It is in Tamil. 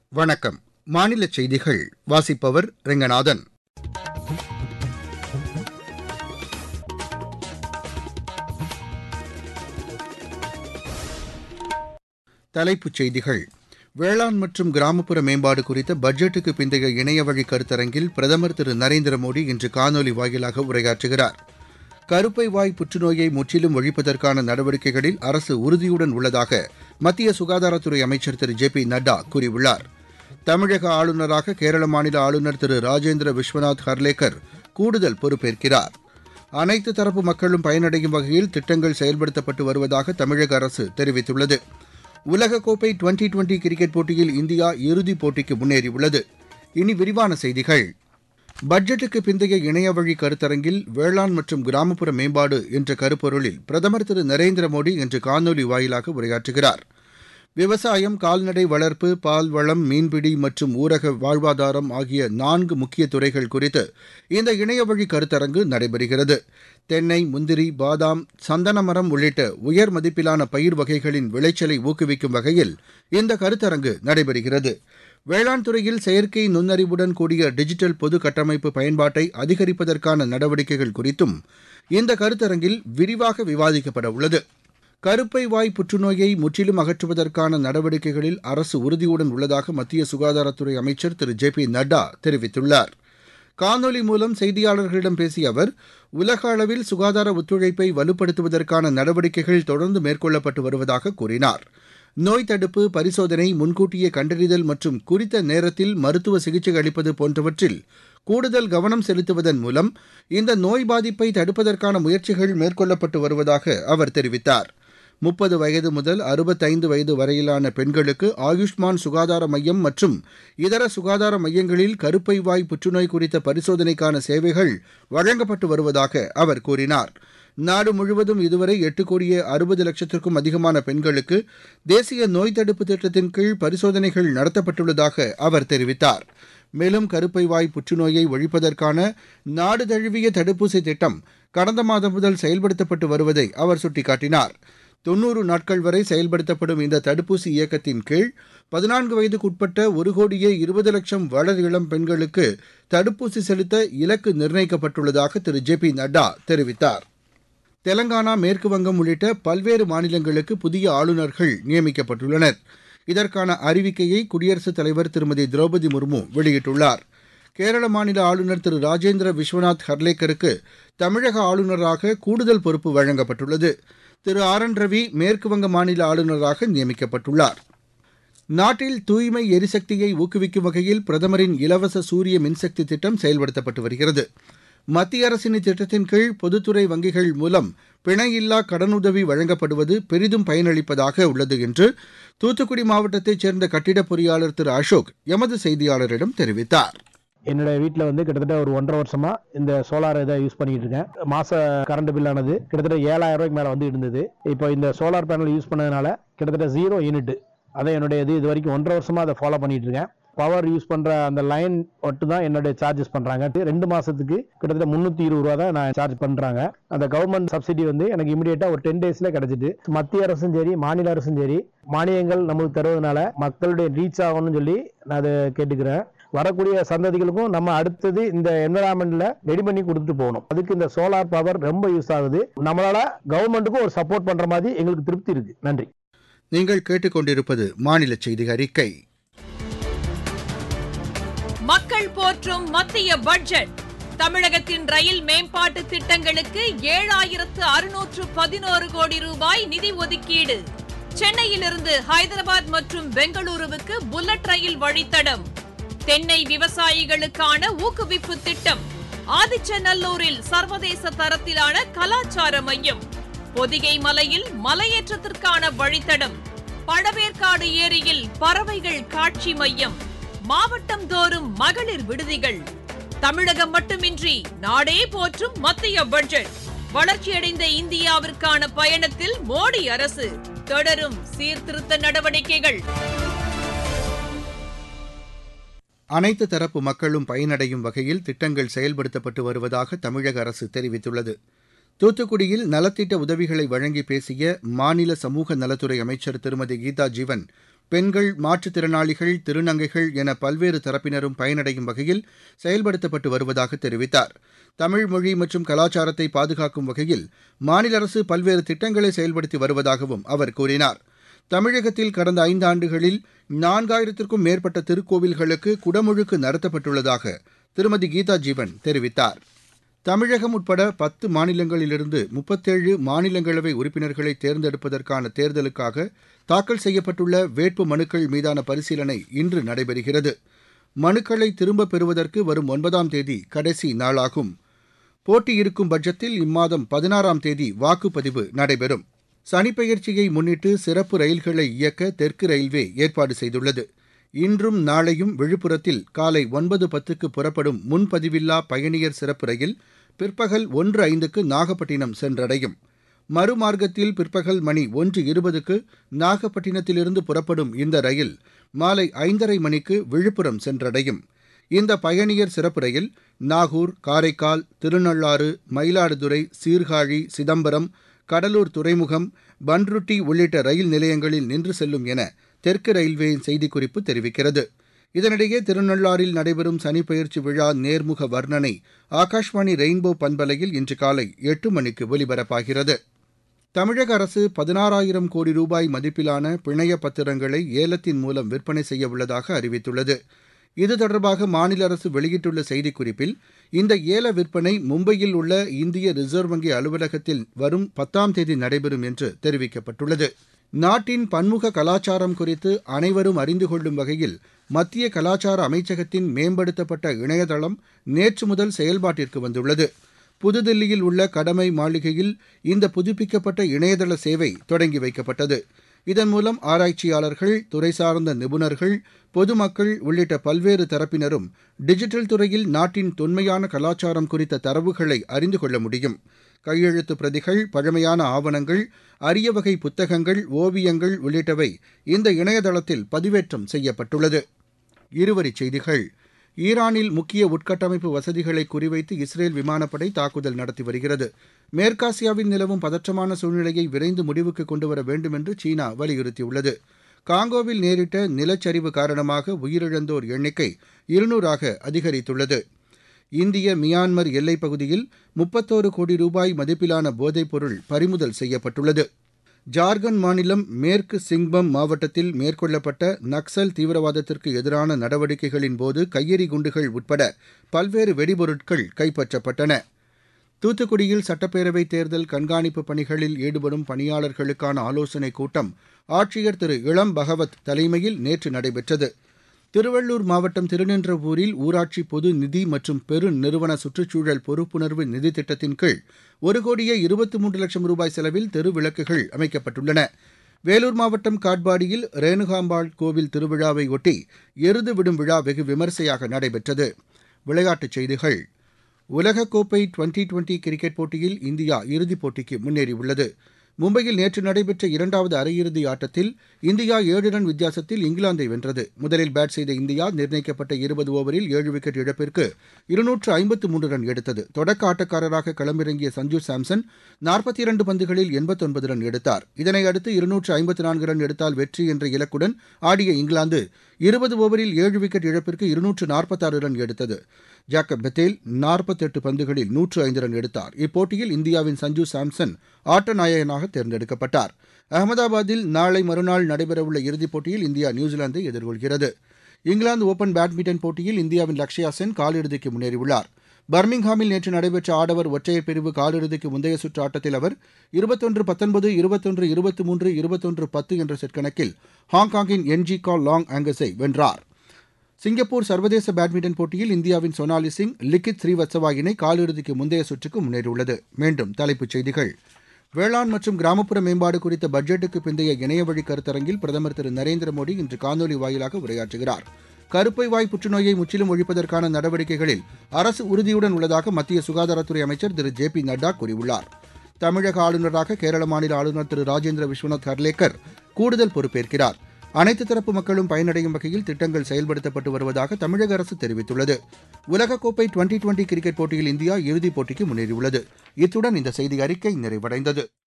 வணக்கம். மாநில செய்திகள் வாசிப்பவர் ரெங்கநாதன். தலைப்புச் செய்திகள். வேளாண் மற்றும் கிராமப்புற மேம்பாடு குறித்த பட்ஜெட்டுக்கு பிந்தைய இணையவழி கருத்தரங்கில் பிரதமர் திரு நரேந்திர மோடி இன்று காணொலி வாயிலாக உரையாற்றுகிறார். கருப்பை வாய் புற்றுநோயை முற்றிலும் ஒழிப்பதற்கான நடவடிக்கைகளில் அரசு உறுதியுடன் உள்ளதாக மத்திய சுகாதாரத்துறை அமைச்சர் திரு ஜே பி நட்டா கூறியுள்ளார். தமிழக ஆளுநராக கேரள மாநில ஆளுநர் திரு ராஜேந்திர விஸ்வநாத் ஹர்லேக்கர் கூடுதல் பொறுப்பேற்கிறார். அனைத்து தரப்பு மக்களும் பயனடையும் வகையில் திட்டங்கள் செயல்படுத்தப்பட்டு வருவதாக தமிழக அரசு தெரிவித்துள்ளது. உலகக்கோப்பை டுவெண்டி கிரிக்கெட் போட்டியில் இந்தியா இறுதிப் போட்டிக்கு முன்னேறியுள்ளது. இனி விரிவான செய்திகள். பட்ஜெட்டுக்கு பிந்தைய இணையவழி கருத்தரங்கில் வேளாண் மற்றும் கிராமப்புற மேம்பாடு என்ற கருப்பொருளில் பிரதமர் திரு நரேந்திர மோடி இன்று காணொலி வாயிலாக உரையாற்றுகிறார். விவசாயம், கால்நடை வளர்ப்பு, பால்வளம், மீன்பிடி மற்றும் ஊரக வாழ்வாதாரம் ஆகிய 4 முக்கிய துறைகள் குறித்து இந்த இணையவழி கருத்தரங்கு நடைபெறுகிறது. தென்னை, முந்திரி, பாதாம், சந்தன மரம் உள்ளிட்ட உயர் மதிப்பிலான பயிர் வகைகளின் விளைச்சலை ஊக்குவிக்கும் வகையில் இந்த கருத்தரங்கு நடைபெறுகிறது. வேளாண் துறையில் செயற்கை நுண்ணறிவுடன் கூடிய டிஜிட்டல் பொது கட்டமைப்பு பயன்பாட்டை அதிகரிப்பதற்கான நடவடிக்கைகள் குறித்தும் இந்த கருத்தரங்கில் விரிவாக விவாதிக்கப்பட உள்ளது. கருப்பை வாய் புற்றுநோயை முற்றிலும் அகற்றுவதற்கான நடவடிக்கைகளில் அரசு உறுதியுடன் உள்ளதாக மத்திய சுகாதாரத்துறை அமைச்சர் திரு ஜே பி நட்டா தெரிவித்துள்ளார். காணொலி மூலம் செய்தியாளர்களிடம் பேசிய அவர், உலக அளவில் சுகாதார ஒத்துழைப்பை வலுப்படுத்துவதற்கான நடவடிக்கைகள் தொடர்ந்து மேற்கொள்ளப்பட்டு வருவதாக கூறினார். நோய் தடுப்பு, பரிசோதனை, முன்கூட்டியே கண்டறிதல் மற்றும் குறித்த நேரத்தில் மருத்துவ சிகிச்சை அளிப்பது போன்றவற்றில் கூடுதல் கவனம் செலுத்துவதன் மூலம் இந்த நோய் பாதிப்பை தடுப்பதற்கான முயற்சிகள் மேற்கொள்ளப்பட்டு வருவதாக அவர் தெரிவித்தார். 30 வயது முதல் 65 வயது வரையிலான பெண்களுக்கு ஆயுஷ்மான் சுகாதார மையம் மற்றும் இதர சுகாதார மையங்களில் கருப்பை வாய் புற்றுநோய் குறித்த பரிசோதனைக்கான சேவைகள் வழங்கப்பட்டு வருவதாக அவர் கூறினார். நாடு முழுவதும் இதுவரை 8,60,00,000க்கும் அதிகமான பெண்களுக்கு தேசிய நோய் தடுப்பு திட்டத்தின் கீழ் பரிசோதனைகள் நடத்தப்பட்டுள்ளதாக அவர் தெரிவித்தார். மேலும் கருப்பை வாய் புற்றுநோயை ஒழிப்பதற்கான நாடு தழுவிய தடுப்பூசி திட்டம் கடந்த மாதம் முதல் செயல்படுத்தப்பட்டு வருவதை அவர் சுட்டிக்காட்டினார். 90 நாட்கள் வரை செயல்படுத்தப்படும் இந்த தடுப்பூசி இயக்கத்தின் கீழ் 14 வயதுக்குட்பட்ட 1,20,00,000 வளர் இளம் பெண்களுக்கு தடுப்பூசி செலுத்த இலக்கு நிர்ணயிக்கப்பட்டுள்ளதாக திரு ஜே பி நட்டா தெரிவித்தார். தெலங்கானா, மேற்குவங்கம் உள்ளிட்ட பல்வேறு மாநிலங்களுக்கு புதிய ஆளுநர்கள் நியமிக்கப்பட்டுள்ளனர். இதற்கான அறிவிக்கையை குடியரசுத் தலைவர் திருமதி திரௌபதி முர்மு வெளியிட்டுள்ளார். கேரள மாநில ஆளுநர் திரு ராஜேந்திர விஸ்வநாத் ஹர்லேக்கருக்கு தமிழக ஆளுநராக கூடுதல் பொறுப்பு வழங்கப்பட்டுள்ளது. திரு ஆர் என் ரவி மேற்குவங்க மாநில ஆளுநராக நியமிக்கப்பட்டுள்ளார். நாட்டில் தூய்மை எரிசக்தியை ஊக்குவிக்கும் வகையில் பிரதமரின் இலவச சூரிய மின்சக்தி திட்டம் செயல்படுத்தப்பட்டு வருகிறது. மத்திய அரசின் இத்திட்டத்தின் கீழ் பொதுத்துறை வங்கிகள் மூலம் பிணையில்லா கடனுதவி வழங்கப்படுவது பெரிதும் பயனளிப்பதாக உள்ளது என்று தூத்துக்குடி மாவட்டத்தைச் சேர்ந்த கட்டிடப் பொறியாளர் திரு அசோக் எமது செய்தியாளரிடம் தெரிவித்தார். என்னோட வீட்டில் கிட்டத்தட்ட ஒரு 1.5 வருஷமா இந்த சோலார் இதை யூஸ் பண்ணிட்டு இருக்கேன். மாச கரண்ட் பில் ஆனது கிட்டத்தட்ட 7,000 ரூபாய்க்கு மேல இருந்தது. இப்போ இந்த சோலார் பேனல் யூஸ் பண்ணதுனால கிட்டத்தட்ட 0 யூனிட். அதை என்னுடைய இது வரைக்கும் 1.5 வருஷமா அதை ஃபாலோ பண்ணிட்டு இருக்கேன். பவர் யூஸ் பண்ற அந்த லைன் மட்டும் தான் என்னுடைய சார்ஜஸ் பண்றாங்க. 2 மாசத்துக்கு கிட்டத்தட்ட 320 ரூபா தான் நான் சார்ஜ் பண்றாங்க. அந்த கவர்மெண்ட் சப்சிடி எனக்கு இமிடியேட்டா ஒரு 10 டேஸ்ல கிடைச்சிட்டு, மத்திய அரசும் சரி மாநில அரசும் சரி மானியங்கள் நமக்கு தருவதனால மக்களுடைய ரீச் ஆகணும்னு சொல்லி நான் அதை கேட்டுக்கிறேன். வரக்கூடிய சந்ததிகளுக்கும் நம்ம அடுத்தது இந்த என்விரான்மெண்ட்ல ரெடி பண்ணி கொடுத்துட்டு போகணும். அதுக்கு இந்த சோலார் பவர் ரொம்ப யூஸ் ஆகுது. நம்மளால கவர்மெண்ட்டுக்கும் ஒரு சப்போர்ட் பண்ற மாதிரி எங்களுக்கு திருப்தி இருக்கு. நன்றி. நீங்கள் கேட்டுக்கொண்டிருப்பது மாநில செய்தி அறிக்கை. மக்கள் போற்றும் மத்திய பட்ஜெட். தமிழகத்தின் ரயில் மேம்பாட்டு திட்டங்களுக்கு 7,611 கோடி ரூபாய் நிதி ஒதுக்கீடு. சென்னையிலிருந்து ஹைதராபாத் மற்றும் பெங்களூருவுக்கு புல்லட் ரயில் வழித்தடம். தென்னை விவசாயிகளுக்கான ஊக்குவிப்பு திட்டம். ஆதிச்சநல்லூரில் சர்வதேச தரத்திலான கலாச்சார மையம். பொதிகை மலையில் மலையேற்றத்திற்கான வழித்தடம். பழவேற்காடு ஏரியில் பறவைகள் காட்சி மையம். மாவட்டம் தோறும் மகளிர் விடுதிகள். தமிழகம் மட்டுமின்றி நாடே போற்றும் மத்திய பட்ஜெட். வளர்ச்சியடைந்த இந்தியாவிற்கான பயணத்தில் மோடி அரசு. தொடரும் சீர்திருத்த நடவடிக்கைகள். அனைத்து தரப்பு மக்களும் பயனடையும் வகையில் திட்டங்கள் செயல்படுத்தப்பட்டு வருவதாக தமிழக அரசு தெரிவித்துள்ளது. தூத்துக்குடியில் நலத்திட்ட உதவிகளை வழங்கி பேசிய மாநில சமூக நலத்துறை அமைச்சர் திருமதி கீதா ஜீவன், பெண்கள், மாற்றுத்திறனாளிகள், திருநங்கைகள் என பல்வேறு தரப்பினரும் பயனடையும் வகையில் செயல்படுத்தப்பட்டு வருவதாக தெரிவித்தார். தமிழ் மொழி மற்றும் கலாச்சாரத்தை பாதுகாக்கும் வகையில் மாநில அரசு பல்வேறு திட்டங்களை செயல்படுத்தி வருவதாகவும் அவர் கூறினார். தமிழகத்தில் கடந்த 5 ஆண்டுகளில் 4000த்திற்கும் மேற்பட்ட திருக்கோவில்களுக்கு குடமுழுக்கு நடத்தப்பட்டுள்ளதாக திருமதி கீதா ஜீவன் தெரிவித்தார். தமிழகம் உட்பட 10 மாநிலங்களிலிருந்து 37 மாநிலங்களவை உறுப்பினர்களை தேர்ந்தெடுப்பதற்கான தேர்தலுக்காக தாக்கல் செய்யப்பட்டுள்ள வேட்பு மனுக்கள் மீதான பரிசீலனை இன்று நடைபெறுகிறது. மனுக்களை திரும்பப் பெறுவதற்கு வரும் 9ஆம் தேதி கடைசி நாளாகும். போட்டியிருக்கும் பட்ஜெட்டில் இம்மாதம் 16ஆம் தேதி வாக்குப்பதிவு நடைபெறும். சனிப்பெயர்ச்சியை முன்னிட்டு சிறப்பு ரயில்களை இயக்க தெற்கு ரயில்வே ஏற்பாடு செய்துள்ளது. இன்றும் நாளையும் விழுப்புரத்தில் காலை 9:10க்கு புறப்படும் முன்பதிவில்லா பயணியர் சிறப்பு ரயில் பிற்பகல் 1:05க்கு நாகப்பட்டினம் சென்றடையும். மறுமார்க்கத்தில் பிற்பகல் மணி 1:20க்கு நாகப்பட்டினத்திலிருந்து புறப்படும் இந்த ரயில் மாலை 5:30 மணிக்கு விழுப்புரம் சென்றடையும். இந்த பயணியர் சிறப்பு ரயில் நாகூர், காரைக்கால், திருநள்ளாறு, மயிலாடுதுறை, சீர்காழி, சிதம்பரம், கடலூர் துறைமுகம், பன்ருட்டி உள்ளிட்ட ரயில் நிலையங்களில் நின்று செல்லும் என தெற்கு ரயில்வேயின் செய்திக்குறிப்பு தெரிவிக்கிறது. இதனிடையே திருநள்ளாறில் நடைபெறும் சனிப்பெயர்ச்சி விழா நேர்முக வர்ணனை ஆகாஷ்வாணி ரெயின்போ பண்பலையில் இன்று காலை 8 மணிக்கு ஒலிபரப்பாகிறது. தமிழக அரசு 16,000 கோடி ரூபாய் மதிப்பிலான பிணைய பத்திரங்களை ஏலத்தின் மூலம் விற்பனை செய்ய உள்ளதாக அறிவித்துள்ளது. இது தொடர்பாக மாநில அரசு வெளியிட்டுள்ள செய்திக்குறிப்பில், இந்த ஏல விற்பனை மும்பையில் உள்ள இந்திய ரிசர்வ் வங்கி அலுவலகத்தில் வரும் 10ஆம் தேதி நடைபெறும் என்று தெரிவிக்கப்பட்டுள்ளது. நாட்டின் பன்முக கலாச்சாரம் குறித்து அனைவரும் அறிந்து கொள்ளும் வகையில் மத்திய கலாச்சார அமைச்சகத்தின் மேம்படுத்தப்பட்ட இணையதளம் நேற்று முதல் செயல்பாட்டிற்கு வந்துள்ளது. புதுதில்லியில் உள்ள கடமை மாளிகையில் இந்த புதுப்பிக்கப்பட்ட இணையதள சேவை தொடங்கி வைக்கப்பட்டது. இதன் மூலம் ஆராய்ச்சியாளர்கள், துறை சார்ந்த நிபுணர்கள், பொதுமக்கள் உள்ளிட்ட பல்வேறு தரப்பினரும் டிஜிட்டல் துறையில் நாட்டின் தொன்மையான கலாச்சாரம் குறித்த தரவுகளை அறிந்து கொள்ள முடியும். கையெழுத்து பிரதிகள், பழமையான ஆவணங்கள், அரிய வகை புத்தகங்கள், ஓவியங்கள் உள்ளிட்டவை இந்த இணையதளத்தில் பதிவேற்றம் செய்யப்பட்டுள்ளது. இருவரிச் செய்திகள். ஈரானில் முக்கிய உட்கட்டமைப்பு வசதிகளை குறிவைத்து இஸ்ரேல் விமானப்படை தாக்குதல் நடத்தி வருகிறது. மேற்காசியாவில் நிலவும் பதற்றமான சூழ்நிலையை விரைந்து முடிவுக்கு கொண்டுவர வேண்டும் என்று சீனா வலியுறுத்தியுள்ளது. காங்கோவில் நேரிட்ட நிலச்சரிவு காரணமாக உயிரிழந்தோர் எண்ணிக்கை 200ஆக அதிகரித்துள்ளது. இந்திய மியான்மர் எல்லைப் பகுதியில் 31 கோடி ரூபாய் மதிப்பிலான போதைப்பொருள் பறிமுதல் செய்யப்பட்டுள்ளது. ஜார்க்கண்ட் மாநிலம் மேற்கு சிங்பம் மாவட்டத்தில் மேற்கொள்ளப்பட்ட நக்சல் தீவிரவாதத்திற்கு எதிரான நடவடிக்கைகளின் போது கையெறி குண்டுகள் உட்பட பல்வேறு வெடிபொருட்கள் கைப்பற்றப்பட்டன. தூத்துக்குடியில் சட்டப்பேரவைத் தேர்தல் கண்காணிப்பு பணிகளில் ஈடுபடும் பணியாளர்களுக்கான ஆலோசனைக் கூட்டம் ஆட்சியர் திரு இளம் பகவத் தலைமையில் நேற்று நடைபெற்றது. திருவள்ளூர் மாவட்டம் திருநின்றவூரில் ஊராட்சி பொது நிதி மற்றும் பெருநிறுவன சுற்றுச்சூழல் பொறுப்புணர்வு நிதி திட்டத்தின் கீழ் 1,23,00,000 ரூபாய் செலவில் தெரு விளக்குகள் அமைக்கப்பட்டுள்ளன. வேலூர் மாவட்டம் காட்பாடியில் ரேணுகாம்பாள் கோவில் திருவிழாவை ஒட்டி எருது விடும் விழா வெகு விமரிசையாக நடைபெற்றது. விளையாட்டுச் செய்திகள். உலகக்கோப்பை டுவெண்டி கிரிக்கெட் போட்டியில் இந்தியா இறுதிப் போட்டிக்கு முன்னேறியுள்ளது. மும்பையில் நேற்று நடைபெற்ற 2வது அரையிறுதி ஆட்டத்தில் இந்தியா 7 ரன் வித்தியாசத்தில் இங்கிலாந்தை வென்றது. முதலில் பேட் செய்த இந்தியா நிர்ணயிக்கப்பட்ட 20 ஓவரில் 7 விக்கெட் இழப்பிற்கு 253 ரன் எடுத்தது. தொடக்க ஆட்டக்காரராக களமிறங்கிய சஞ்சு சாம்சன் 42 பந்துகளில் 89 ரன் எடுத்தார். இதனையடுத்து 254 ரன் எடுத்தால் வெற்றி என்ற இலக்குடன் ஆடிய இங்கிலாந்து 20 ஓவரில் 7 விக்கெட் இழப்பிற்கு 246 ரன் எடுத்தது. ஜாக்கப் பெத்தேல் 48 பந்துகளில் 105 ரன் எடுத்தார். இப்போட்டியில் இந்தியாவின் சஞ்சு சாம்சன் ஆட்ட நாயகனாக தேர்ந்தெடுக்கப்பட்டார். அகமதாபாத்தில் நாளை மறுநாள் நடைபெறவுள்ள இறுதிப் போட்டியில் இந்தியா நியூசிலாந்தை எதிர்கொள்கிறது. இங்கிலாந்து ஓபன் பேட்மிண்டன் போட்டியில் இந்தியாவின் லக்ஷயா சென் காலிறுதிக்கு முன்னேறியுள்ளார். பர்மிங்ஹாமில் நேற்று நடைபெற்ற ஆடவர் ஒற்றையர் பிரிவு காலிறுதிக்கு முந்தைய சுற்று ஆட்டத்தில் அவர் 21-19, 21-23, 21-10 என்ற செட் கணக்கில் ஹாங்காங்கின் என்ஜிகா லாங் ஆங்கஸை வென்றார். சிங்கப்பூர் சர்வதேச பேட்மிண்டன் போட்டியில் இந்தியாவின் சோனாலி சிங், லிக்கித் ஸ்ரீவத்சவா இணை காலிறுதிக்கு முந்தைய சுற்றுக்கு முன்னேறியுள்ளது. மீண்டும் தலைப்புச் செய்திகள். வேளாண் மற்றும் கிராமப்புற மேம்பாடு குறித்த பட்ஜெட்டுக்கு பிந்தைய இணையவழி கருத்தரங்கில் பிரதமர் திரு நரேந்திர மோடி இன்று காணொலி வாயிலாக உரையாற்றுகிறார். கருப்பை வாய் புற்றுநோயை முற்றிலும் ஒழிப்பதற்கான நடவடிக்கைகளில் அரசு உறுதியுடன் உள்ளதாக மத்திய சுகாதாரத்துறை அமைச்சர் திரு ஜே.பி. நட்டா கூறியுள்ளார். தமிழக ஆளுநராக கேரள மாநில ஆளுநர் திரு ராஜேந்திர விஸ்வநாத் ஹர்லேக்கர் கூடுதல் பொறுப்பேற்கிறார். அனைத்து தரப்பு மக்களும் பயனடையும் வகையில் திட்டங்கள் செயல்படுத்தப்பட்டு வருவதாக தமிழக அரசு தெரிவித்துள்ளது. உலகக்கோப்பை டுவெண்டி கிரிக்கெட் போட்டியில் இந்தியா இறுதிப் போட்டிக்கு முன்னேறியுள்ளது. இத்துடன் இந்த செய்தி அறிக்கை நிறைவடைந்தது.